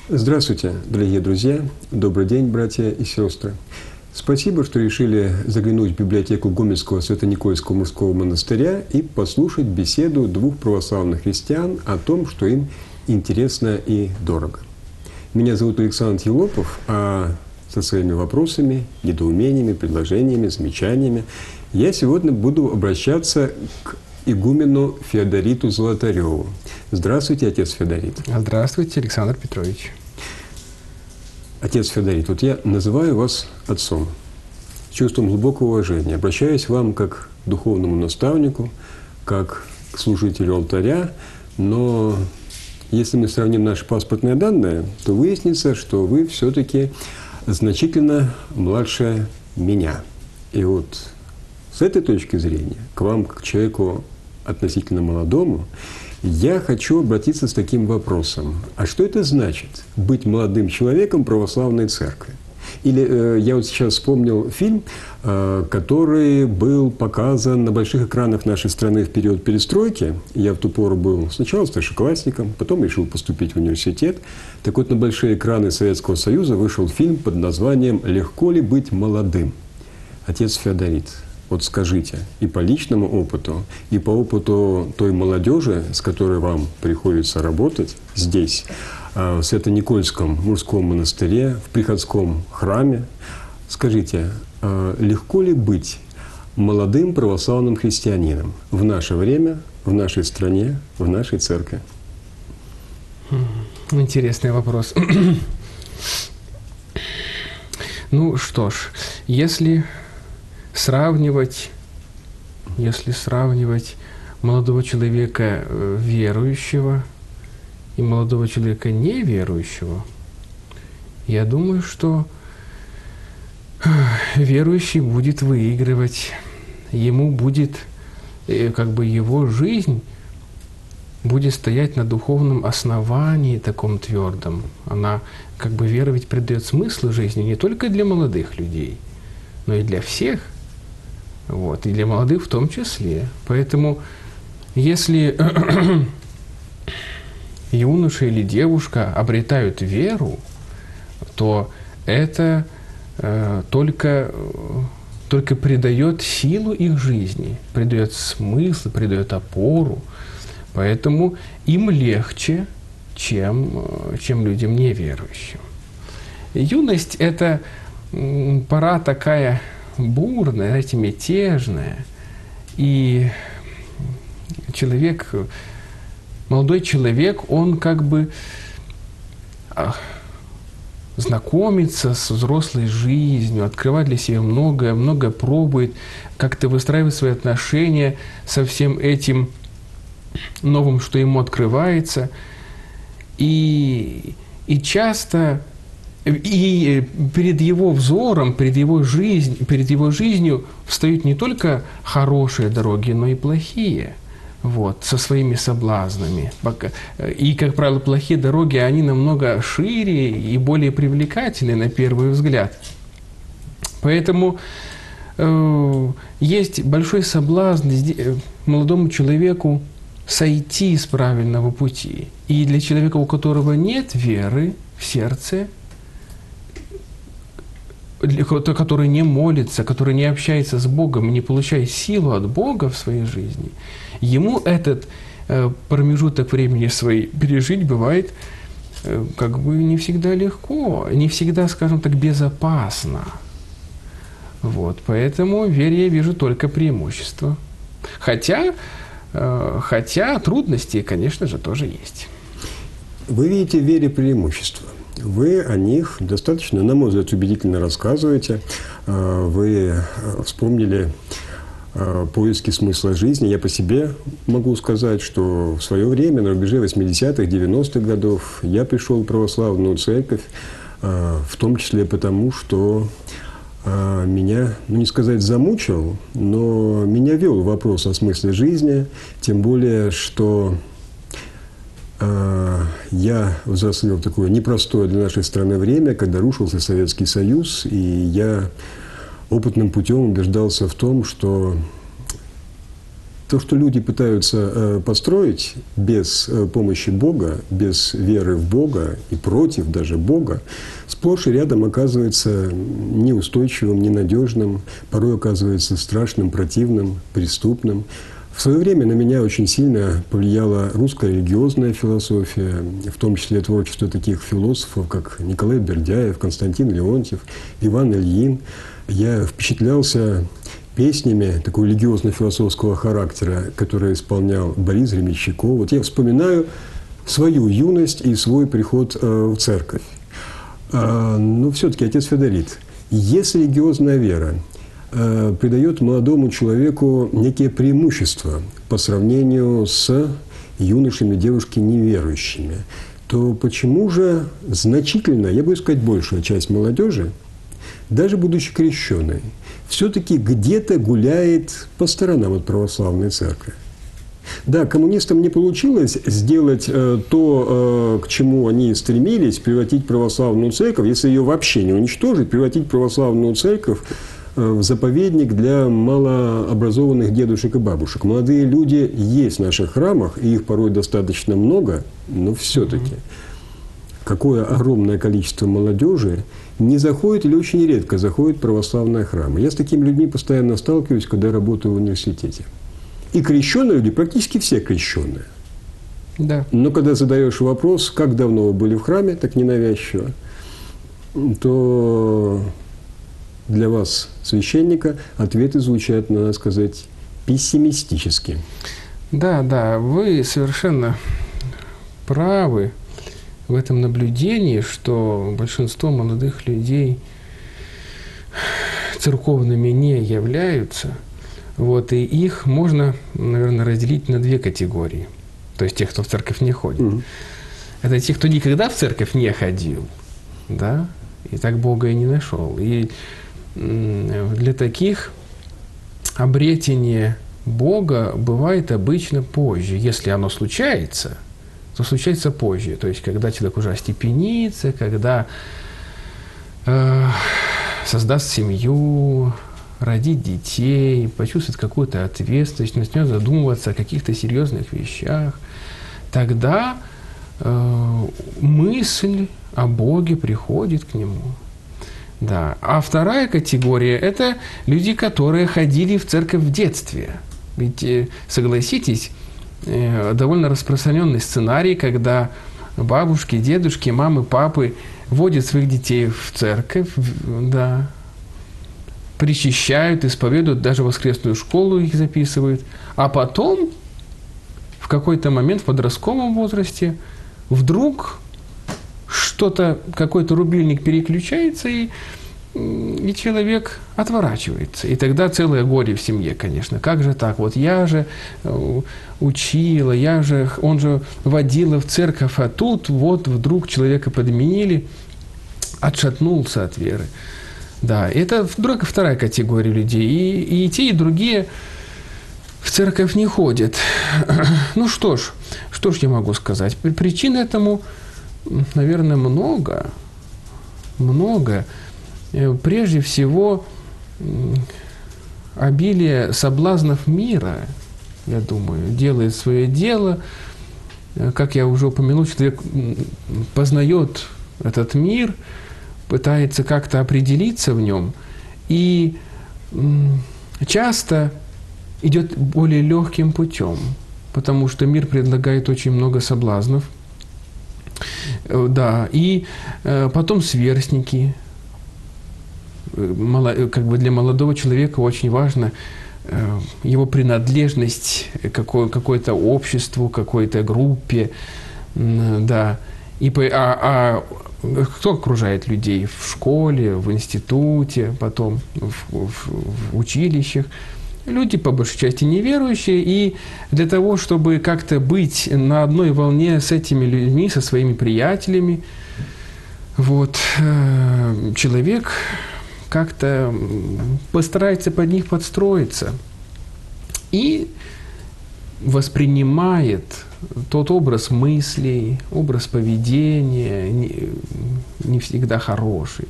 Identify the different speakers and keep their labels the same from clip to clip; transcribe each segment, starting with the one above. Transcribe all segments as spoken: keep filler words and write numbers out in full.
Speaker 1: Здравствуйте, дорогие друзья! Добрый день, братья и сестры! Спасибо, что решили заглянуть в библиотеку Гомельского Свято-Никольского мужского монастыря и послушать беседу двух православных христиан о том, что им интересно и дорого. Меня зовут Александр Елопов, а со своими вопросами, недоумениями, предложениями, замечаниями я сегодня буду обращаться к игумену Феодориту Золотареву. Здравствуйте, отец Феодорит.
Speaker 2: Здравствуйте, Александр Петрович.
Speaker 1: Отец Феодорит, вот я называю вас отцом с чувством глубокого уважения. Обращаюсь к вам как к духовному наставнику, как к служителю алтаря, но если мы сравним наши паспортные данные, то выяснится, что вы все-таки значительно младше меня. И вот с этой точки зрения, к вам, как к человеку относительно молодому, я хочу обратиться с таким вопросом. А что это значит – быть молодым человеком православной церкви? Или э, я вот сейчас вспомнил фильм, э, который был показан на больших экранах нашей страны в период перестройки. Я в ту пору был сначала старшеклассником, потом решил поступить в университет. Так вот, на большие экраны Советского Союза вышел фильм под названием «Легко ли быть молодым?». Отец Феодорит, вот скажите, и по личному опыту, и по опыту той молодежи, с которой вам приходится работать здесь, в Свято-Никольском мужском монастыре, в приходском храме, скажите, легко ли быть молодым православным христианином в наше время, в нашей стране, в нашей церкви?
Speaker 2: Интересный вопрос. Ну что ж, если сравнивать, если сравнивать молодого человека верующего и молодого человека неверующего, я думаю, что верующий будет выигрывать. Ему будет, как бы его жизнь будет стоять на духовном основании таком твердом. Она, как бы вера ведь придает смысл жизни не только для молодых людей, но и для всех. Вот, и для молодых в том числе. Поэтому, если юноша или девушка обретают веру, то это э, только, только придает силу их жизни, придает смысл, придает опору. Поэтому им легче, чем, чем людям неверующим. Юность – это пора такая бурная, знаете, мятежная. И человек, молодой человек, он как бы знакомится с взрослой жизнью, открывает для себя многое, многое пробует, как-то выстраивает свои отношения со всем этим новым, что ему открывается. И, и часто и перед его взором, перед его, жизнь, перед его жизнью встают не только хорошие дороги, но и плохие, вот, со своими соблазнами. И, как правило, плохие дороги, они намного шире и более привлекательны на первый взгляд. Поэтому э, есть большой соблазн молодому человеку сойти с правильного пути. И для человека, у которого нет веры в сердце, который не молится, который не общается с Богом, не получает силу от Бога в своей жизни, ему этот э, промежуток времени свой пережить бывает э, как бы не всегда легко, не всегда, скажем так, безопасно. Вот, поэтому в вере я вижу только преимущество. Хотя, э, хотя трудности, конечно же, тоже есть.
Speaker 1: Вы видите в вере преимущество. Вы о них достаточно, на мой взгляд, убедительно рассказываете. Вы вспомнили поиски смысла жизни. Я по себе могу сказать, что в свое время, на рубеже восьмидесятых, девяностых годов, я пришел в православную церковь, в том числе потому, что меня, ну не сказать замучил, но меня вел вопрос о смысле жизни, тем более, что я взрослел в такое непростое для нашей страны время, когда рушился Советский Союз, и я опытным путем убеждался в том, что То, что люди пытаются построить без помощи Бога, без веры в Бога и против даже Бога, сплошь и рядом оказывается неустойчивым, ненадежным, порой оказывается страшным, противным, преступным. В свое время на меня очень сильно повлияла русская религиозная философия, в том числе творчество таких философов, как Николай Бердяев, Константин Леонтьев, Иван Ильин. Я впечатлялся песнями такого религиозно-философского характера, которые исполнял Борис Гремячков. Вот я вспоминаю свою юность и свой приход в церковь. Но все-таки, отец Феодорит, если религиозная вера придает молодому человеку некие преимущества по сравнению с юношами, девушками неверующими, то почему же значительно, я буду сказать, большая часть молодежи, даже будучи крещенной, все-таки где-то гуляет по сторонам от православной церкви? Да, коммунистам не получилось сделать э, то, э, к чему они стремились, превратить православную церковь, если ее вообще не уничтожить, превратить православную церковь в заповедник для малообразованных дедушек и бабушек. Молодые люди есть в наших храмах, и их порой достаточно много, но все-таки какое огромное количество молодежи не заходит или очень редко заходит в православные храмы. Я с такими людьми постоянно сталкиваюсь, когда работаю в университете. И крещенные люди, практически все крещенные.
Speaker 2: Да.
Speaker 1: Но когда задаешь вопрос, как давно вы были в храме, так ненавязчиво, то для вас, священника, ответы звучат, надо сказать, пессимистически.
Speaker 2: Да, да, вы совершенно правы в этом наблюдении, что большинство молодых людей церковными не являются. Вот, и их можно, наверное, разделить на две категории. То есть тех, кто в церковь не ходит. Mm-hmm. Это те, кто никогда в церковь не ходил, да, и так Бога и не нашел. И для таких обретение Бога бывает обычно позже. Если оно случается, то случается позже. То есть, когда человек уже остепенится, когда э, создаст семью, родит детей, почувствует какую-то ответственность, начнет задумываться о каких-то серьезных вещах, тогда э, мысль о Боге приходит к нему. Да. А вторая категория – это люди, которые ходили в церковь в детстве. Ведь, согласитесь, довольно распространенный сценарий, когда бабушки, дедушки, мамы, папы водят своих детей в церковь, да, причащают, исповедуют, даже в воскресную школу их записывают, а потом в какой-то момент в подростковом возрасте вдруг что-то, какой-то рубильник переключается, и, и человек отворачивается. И тогда целое горе в семье, конечно. Как же так? Вот я же учила, я же, он же водила в церковь, а тут вот вдруг человека подменили, отшатнулся от веры. Да, это вторая категория людей. И, и те, и другие в церковь не ходят. Ну что ж, что ж я могу сказать? Причин этому, наверное, много. Много. Прежде всего, обилие соблазнов мира, я думаю, делает свое дело. Как я уже упомянул, человек познает этот мир, пытается как-то определиться в нем, и часто идет более легким путем, потому что мир предлагает очень много соблазнов. Да, и потом сверстники. Как бы для молодого человека очень важно его принадлежность к какой- какой-то обществу, какой-то группе. Да. И, а, а кто окружает людей в школе, в институте, потом в, в, в училищах? Люди, по большей части, неверующие, и для того, чтобы как-то быть на одной волне с этими людьми, со своими приятелями, вот, человек как-то постарается под них подстроиться и воспринимает тот образ мыслей, образ поведения, не, не всегда хороший,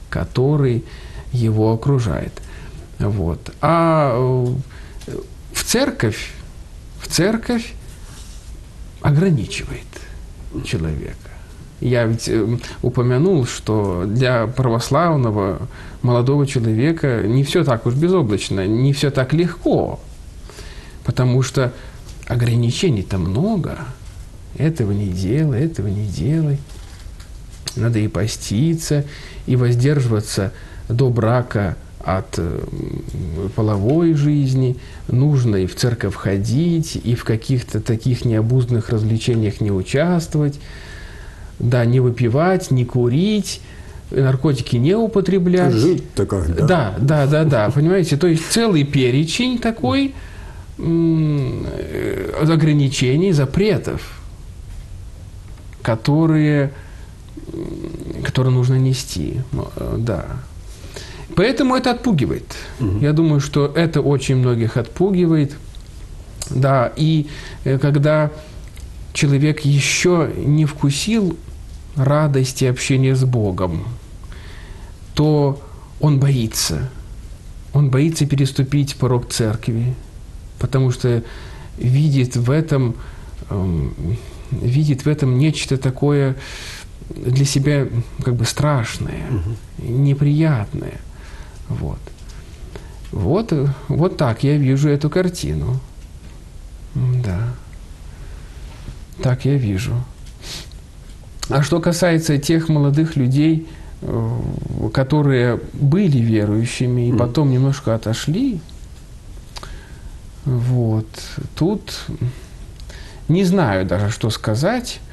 Speaker 2: который его окружает. Вот. А в церковь, в церковь ограничивает человека. Я ведь упомянул, что для православного молодого человека не все так уж безоблачно, не все так легко, потому что ограничений-то много. Этого не делай, этого не делай. Надо и поститься, и воздерживаться до брака от половой жизни. Нужно и в церковь ходить, и в каких-то таких необузданных развлечениях не участвовать. Да, не выпивать, не курить, наркотики не употреблять.
Speaker 1: Жить-то как, да?
Speaker 2: Да, да, да, да, понимаете? То есть целый перечень такой м- ограничений, запретов, которые, которые нужно нести. Да. Поэтому это отпугивает. Угу. Я думаю, что это очень многих отпугивает. Да, и когда человек еще не вкусил радости общения с Богом, то он боится. Он боится переступить порог церкви, потому что видит в этом, видит в этом нечто такое для себя как бы страшное, угу. неприятное. Вот. Вот, вот так я вижу эту картину. Да. Так я вижу. А что касается тех молодых людей, которые были верующими и потом немножко отошли, вот, тут не знаю даже, что сказать.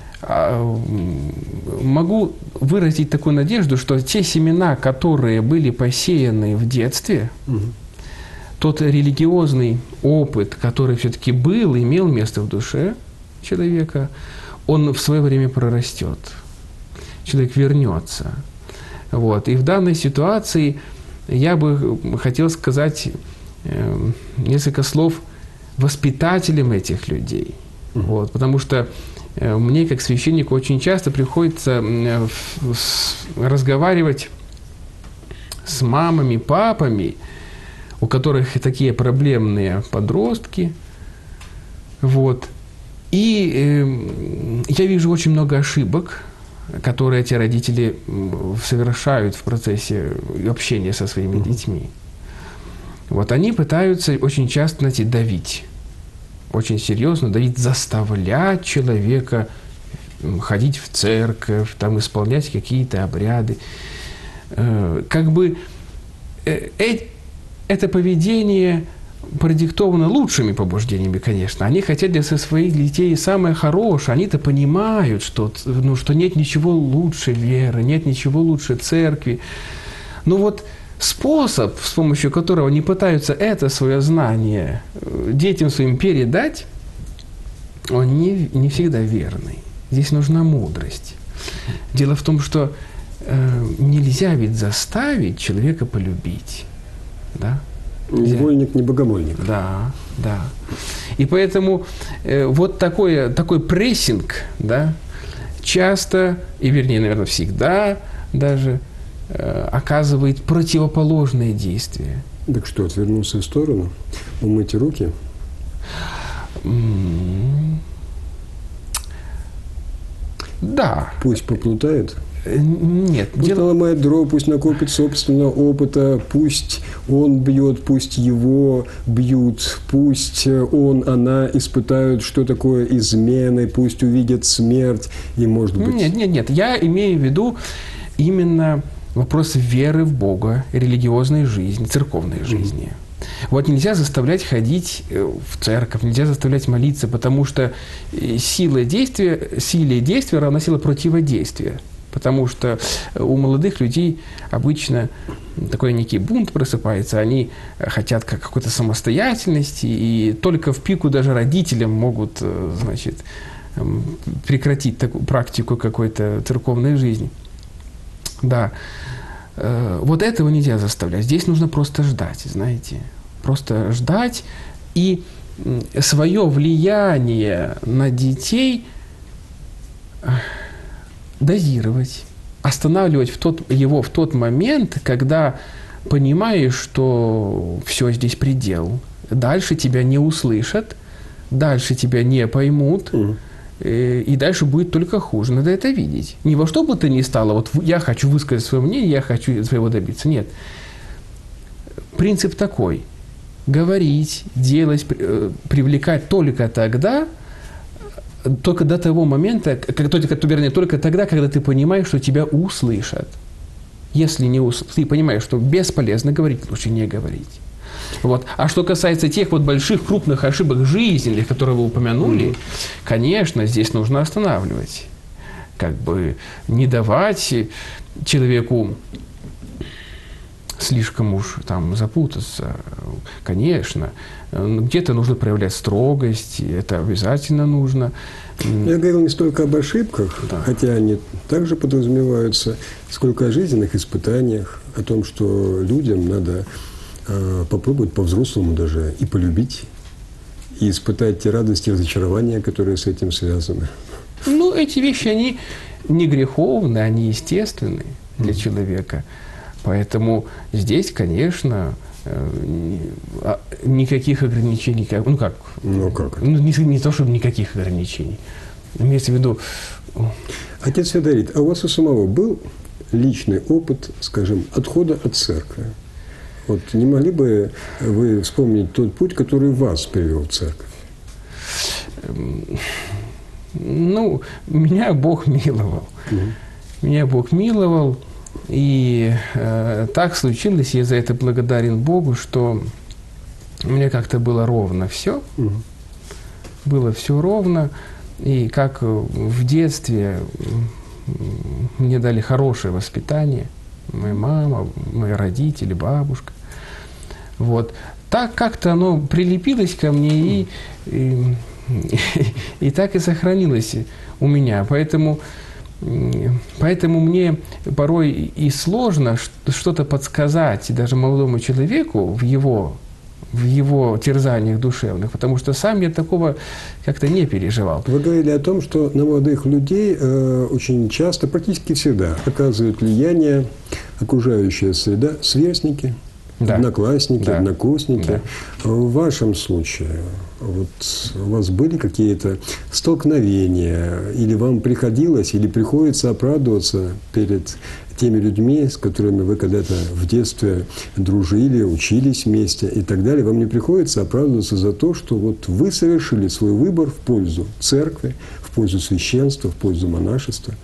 Speaker 2: Могу выразить такую надежду, что те семена, которые были посеяны в детстве, угу. тот религиозный опыт, который все-таки был, имел место в душе человека, он в свое время прорастет. Человек вернется. Вот. И в данной ситуации я бы хотел сказать э, несколько слов воспитателям этих людей. Mm-hmm. Вот. Потому что э, мне, как священнику, очень часто приходится э, с, разговаривать с мамами, папами, у которых такие проблемные подростки. Вот. И э, я вижу очень много ошибок, которые эти родители совершают в процессе общения со своими mm-hmm. детьми. Вот они пытаются очень часто, знаете, давить, очень серьезно давить, заставлять человека ходить в церковь, там, исполнять какие-то обряды. Э, как бы э, э, это поведение продиктовано лучшими побуждениями, конечно. Они хотят для своих детей самое хорошее. Они-то понимают, что, ну, что нет ничего лучше веры, нет ничего лучше церкви. Но вот способ, с помощью которого они пытаются это свое знание детям своим передать, он не, не всегда верный. Здесь нужна мудрость. Дело в том, что э, нельзя ведь заставить человека полюбить. Да?
Speaker 1: Невольник, не богомольник.
Speaker 2: Да, да. И поэтому э, вот такой, такой прессинг, да, часто, и вернее, наверное, всегда даже э, оказывает противоположное действие.
Speaker 1: Так что, отвернулся в сторону, умыть руки?
Speaker 2: Mm-hmm. Да.
Speaker 1: Пусть поплутает?
Speaker 2: Нет.
Speaker 1: Пусть
Speaker 2: дело...
Speaker 1: наломает дров, пусть накопит собственного опыта, пусть он бьет, пусть его бьют, пусть он, она испытают, что такое измены, пусть увидят смерть и, может быть...
Speaker 2: Нет, нет, нет. Я имею в виду именно вопрос веры в Бога, религиозной жизни, церковной жизни. Mm-hmm. Вот нельзя заставлять ходить в церковь, нельзя заставлять молиться, потому что сила действия, силе действия равна сила противодействия. Потому что у молодых людей обычно такой некий бунт просыпается, они хотят какой-то самостоятельности, и только в пику даже родителям могут, значит, прекратить такую практику какой-то церковной жизни. Да. Вот этого нельзя заставлять. Здесь нужно просто ждать, знаете. Просто ждать и свое влияние на детей дозировать, останавливать в тот, его в тот момент, когда понимаешь, что все, здесь предел. дальше тебя не услышат, дальше тебя не поймут, угу. И дальше будет только хуже. Надо это видеть. Ни во что бы то ни стало, вот я хочу высказать свое мнение, я хочу своего добиться. Нет. Принцип такой. Говорить, делать, привлекать только тогда, только до того момента, только, вернее, только тогда, когда ты понимаешь, что тебя услышат. Если не ус... ты понимаешь, что бесполезно говорить, лучше не говорить. Вот. А что касается тех вот больших, крупных ошибок жизненных, которые вы упомянули, mm-hmm. конечно, здесь нужно останавливать. Как бы не давать человеку слишком уж там запутаться. Конечно, где-то нужно проявлять строгость, это обязательно нужно.
Speaker 1: Я говорил не столько об ошибках, да. хотя они также подразумеваются, сколько о жизненных испытаниях, о том, что людям надо э, попробовать по-взрослому даже и полюбить, и испытать те радости и разочарования, которые с этим связаны.
Speaker 2: Ну, эти вещи, они не греховны, они естественны для mm-hmm. человека. Поэтому здесь, конечно, никаких ограничений, ну как?
Speaker 1: Ну как?
Speaker 2: Ну, не, не то, чтобы никаких ограничений. Имеется в виду...
Speaker 1: Отец Феодорит, а у вас у самого был личный опыт, скажем, отхода от церкви? Вот не могли бы вы вспомнить тот путь, который вас привел в церковь?
Speaker 2: Ну, меня Бог миловал. Угу. Меня Бог миловал. И э, так случилось, я за это благодарен Богу, что у меня как-то было ровно все. Угу. Было все ровно. И как в детстве мне дали хорошее воспитание. Моя мама, мои родители, бабушка. Вот. Так как-то оно прилепилось ко мне и, и, и, и так и сохранилось у меня. Поэтому... Поэтому мне порой и сложно что-то подсказать даже молодому человеку в его, в его терзаниях душевных, потому что сам я такого как-то не переживал.
Speaker 1: Вы говорили о том, что на молодых людей э, очень часто, практически всегда, оказывает влияние окружающая среда, сверстники, да. одноклассники, да. однокурсники. Да. В вашем случае вот у вас были какие-то столкновения, или вам приходилось, или приходится оправдываться перед теми людьми, с которыми вы когда-то в детстве дружили, учились вместе и так далее? Вам не приходится оправдываться за то, что вот вы совершили свой выбор в пользу церкви, в пользу священства, в пользу монашества?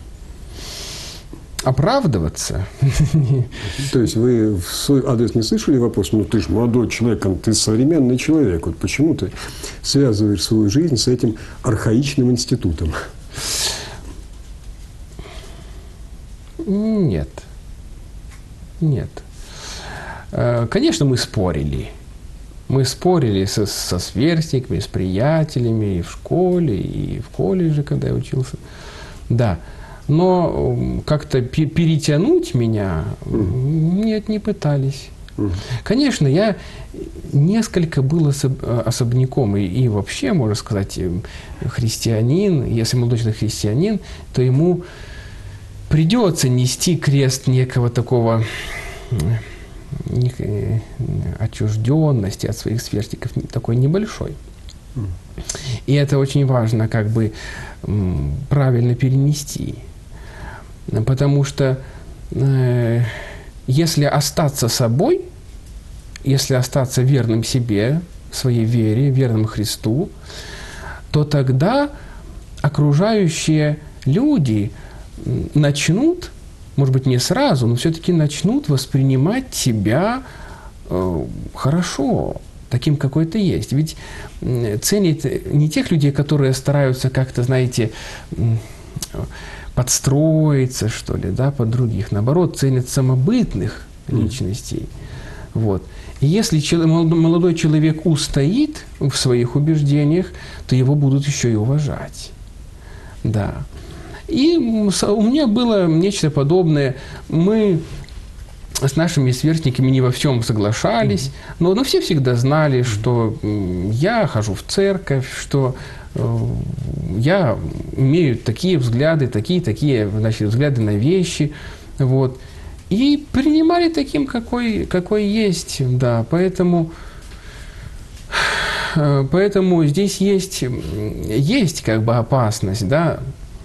Speaker 2: Оправдываться?
Speaker 1: То есть вы в свой адрес не слышали вопрос: ну ты же молодой человек, ты современный человек, вот почему ты связываешь свою жизнь с этим архаичным институтом?
Speaker 2: Нет. Нет. Конечно, мы спорили. Мы спорили со, со сверстниками, с приятелями и в школе, и в колледже, когда я учился. Да. Но как-то перетянуть меня mm. нет, не пытались. Mm. Конечно, я несколько был особняком, и, и вообще, можно сказать, христианин, если молодой человек христианин, то ему придется нести крест некого такого отчужденности от своих сверстников, такой небольшой. Mm. И это очень важно, как бы правильно перенести. Потому что э, если остаться собой, если остаться верным себе, своей вере, верным Христу, то тогда окружающие люди начнут, может быть, не сразу, но все-таки начнут воспринимать тебя э, хорошо, таким, какой ты есть. Ведь ценят не тех людей, которые стараются как-то, знаете, подстроиться, что ли, да, под других. Наоборот, ценят самобытных личностей. Вот. И если молодой человек устоит в своих убеждениях, то его будут еще и уважать. Да. И у меня было нечто подобное. Мы с нашими сверстниками не во всем соглашались, но, но все всегда знали, что я хожу в церковь, что я имею такие взгляды, такие, такие, значит, взгляды на вещи, вот, и принимали таким, какой, какой есть, да, поэтому Поэтому здесь есть, есть как бы опасность, да,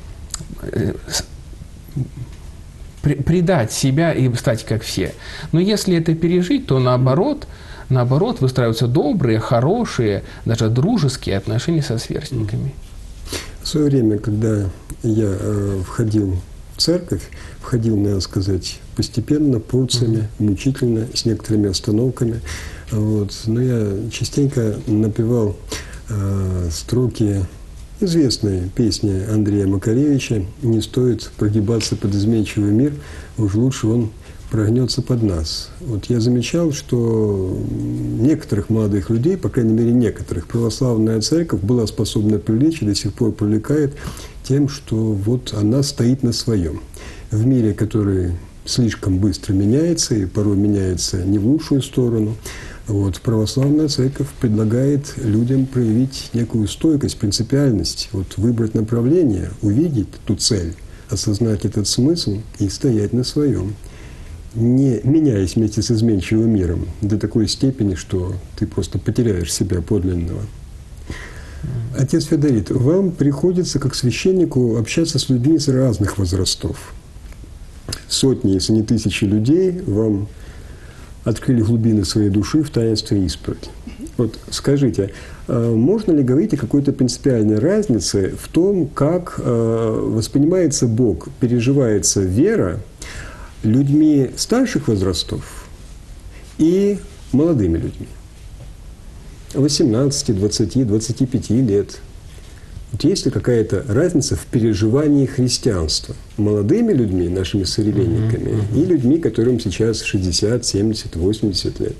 Speaker 2: предать себя и стать как все. Но если это пережить, то наоборот, наоборот выстраиваются добрые, хорошие, даже дружеские отношения со сверстниками.
Speaker 1: В свое время, когда я э, входил в церковь, входил, надо сказать, постепенно, порциями, mm-hmm. мучительно, с некоторыми остановками. Вот. Но я частенько напевал э, строки известной песни Андрея Макаревича «Не стоит прогибаться под изменчивый мир, уж лучше он прогнется под нас». Вот я замечал, что некоторых молодых людей, по крайней мере некоторых, православная церковь была способна привлечь и до сих пор привлекает тем, что вот она стоит на своем. В мире, который слишком быстро меняется и порой меняется не в лучшую сторону, вот, православная церковь предлагает людям проявить некую стойкость, принципиальность, вот, выбрать направление, увидеть ту цель, осознать этот смысл и стоять на своем, не меняясь вместе с изменчивым миром до такой степени, что ты просто потеряешь себя подлинного. Отец Феодорит, вам приходится как священнику общаться с людьми из разных возрастов. Сотни, если не тысячи людей вам открыли глубины своей души в таинстве исповеди. Вот скажите, можно ли говорить о какой-то принципиальной разнице в том, как воспринимается Бог, переживается вера людьми старших возрастов и молодыми людьми? восемнадцати, двадцати, двадцати пяти лет. Вот есть ли какая-то разница в переживании христианства молодыми людьми, нашими современниками, mm-hmm. Mm-hmm. и людьми, которым сейчас шестьдесят, семьдесят, восемьдесят лет?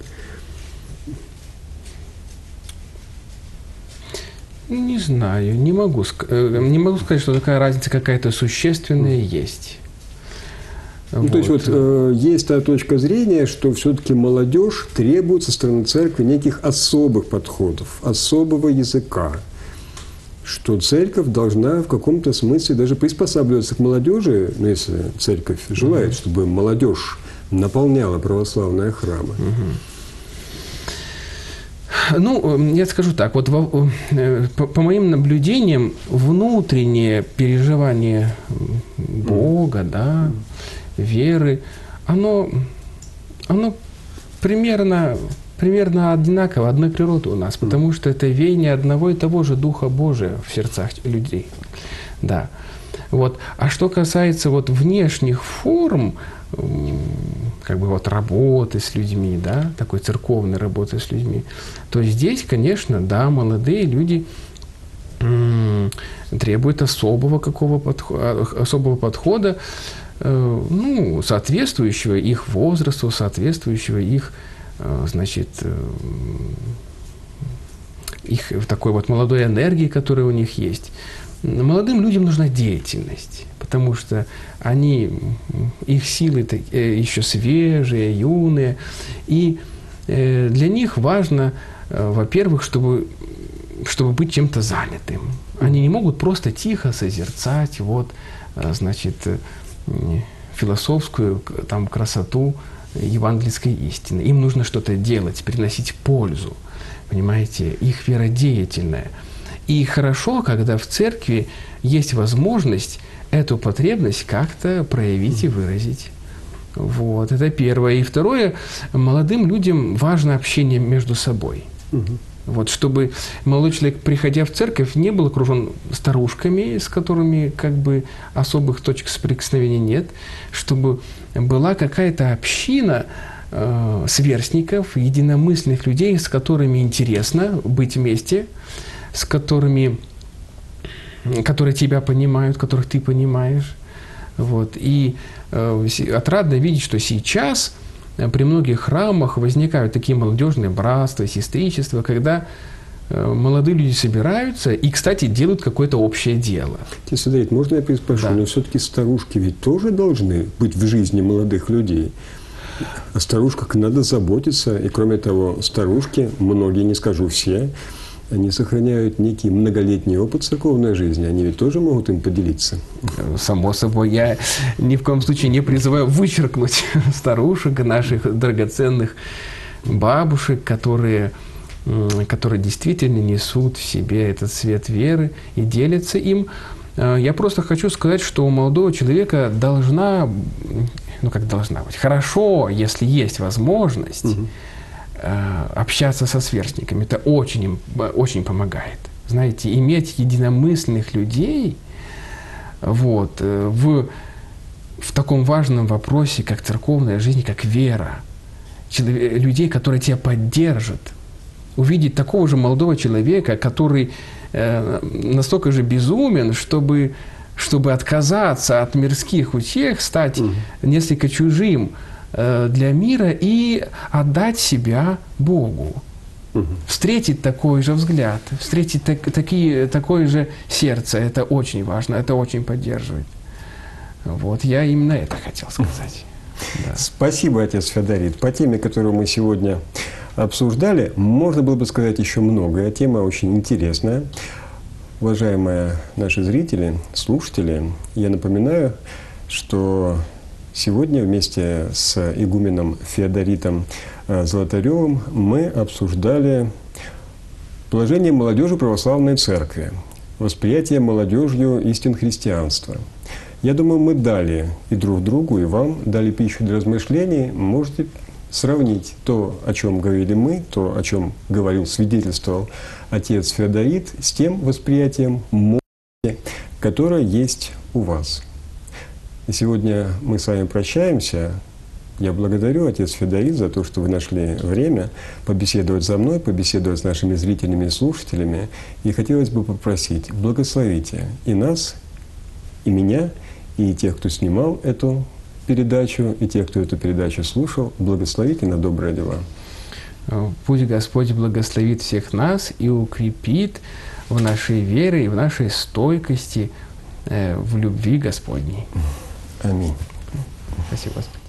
Speaker 2: Не знаю, не могу, не могу сказать, что такая разница какая-то существенная mm-hmm. есть.
Speaker 1: Ну,
Speaker 2: вот.
Speaker 1: То есть вот э, есть та точка зрения, что все-таки молодежь требует со стороны церкви неких особых подходов, особого языка, что церковь должна в каком-то смысле даже приспосабливаться к молодежи, ну, если церковь желает, mm-hmm. чтобы молодежь наполняла православные храмы.
Speaker 2: Mm-hmm. Ну, я скажу так, вот по, по моим наблюдениям, внутреннее переживание Бога, mm-hmm. да, веры, оно, оно примерно, примерно одинаково, одной природы у нас, потому что это веяние одного и того же Духа Божия в сердцах людей. Да. Вот. А что касается вот внешних форм, как бы вот работы с людьми, да, такой церковной работы с людьми, то здесь, конечно, да, молодые люди требуют особого какого подхода, особого подхода, ну, соответствующего их возрасту, соответствующего их, значит, их такой вот молодой энергии, которая у них есть. Молодым людям нужна деятельность, потому что они, их силы еще свежие, юные, и для них важно, во-первых, чтобы, чтобы быть чем-то занятым. Они не могут просто тихо созерцать, вот, значит, философскую там, красоту евангельской истины. Им нужно что-то делать, приносить пользу. Понимаете, их вера деятельная. И хорошо, когда в церкви есть возможность эту потребность как-то проявить и выразить. Вот, это первое. И второе, молодым людям важно общение между собой. Вот, чтобы молодой человек, приходя в церковь, не был окружен старушками, с которыми как бы особых точек соприкосновения нет, чтобы была какая-то община э, сверстников, единомысленных людей, с которыми интересно быть вместе, с которыми, которые тебя понимают, которых ты понимаешь. Вот. И э, отрадно видеть, что сейчас при многих храмах возникают такие молодежные братства, сестричества, когда молодые люди собираются и, кстати, делают какое-то общее дело.
Speaker 1: Отец Феодорит, можно я переспрошу? Да. Но все-таки старушки ведь тоже должны быть в жизни молодых людей. О старушках надо заботиться. И, кроме того, старушки, многие, не скажу все, они сохраняют некий многолетний опыт церковной жизни. Они ведь тоже могут им поделиться.
Speaker 2: Само собой, я ни в коем случае не призываю вычеркнуть старушек, наших драгоценных бабушек, которые которые действительно несут в себе этот свет веры и делятся им. Я просто хочу сказать, что у молодого человека должна, ну как должна быть, хорошо, если есть возможность, угу. общаться со сверстниками. Это очень, им, очень помогает. Знаете, иметь единомысленных людей вот, в, в таком важном вопросе, как церковная жизнь, как вера, человек, людей, которые тебя поддержат, увидеть такого же молодого человека, который э, настолько же безумен, чтобы, чтобы отказаться от мирских утех, стать mm. несколько чужим э, для мира и отдать себя Богу. Mm-hmm. Встретить такой же взгляд, встретить так, такие, такое же сердце, это очень важно, это очень поддерживает. Вот, я именно это хотел сказать. Mm.
Speaker 1: Да. Спасибо, отец Феодорит. По теме, которую мы сегодня обсуждали, можно было бы сказать еще многое. Тема очень интересная. Уважаемые наши зрители, слушатели, я напоминаю, что сегодня вместе с игуменом Феодоритом Золотаревым мы обсуждали положение молодежи православной церкви, восприятие молодежью истин христианства. Я думаю, мы дали и друг другу, и вам дали пищу для размышлений. Можете сравнить то, о чем говорили мы, то, о чем говорил, свидетельствовал отец Феодорит, с тем восприятием молодости, которое есть у вас. И сегодня мы с вами прощаемся. Я благодарю, отец Феодорит, за то, что вы нашли время побеседовать со мной, побеседовать с нашими зрителями и слушателями. И хотелось бы попросить, благословите и нас, и меня, и тех, кто снимал эту передачу, и тех, кто эту передачу слушал, благословите на добрые дела.
Speaker 2: Пусть Господь благословит всех нас и укрепит в нашей вере и в нашей стойкости в любви Господней.
Speaker 1: Аминь.
Speaker 2: Спасибо, Господи.